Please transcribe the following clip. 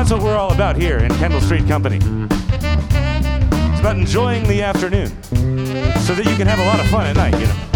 that's what we're all about here in Kendall Street Company. It's about enjoying the afternoon so that you can have a lot of fun at night, you know.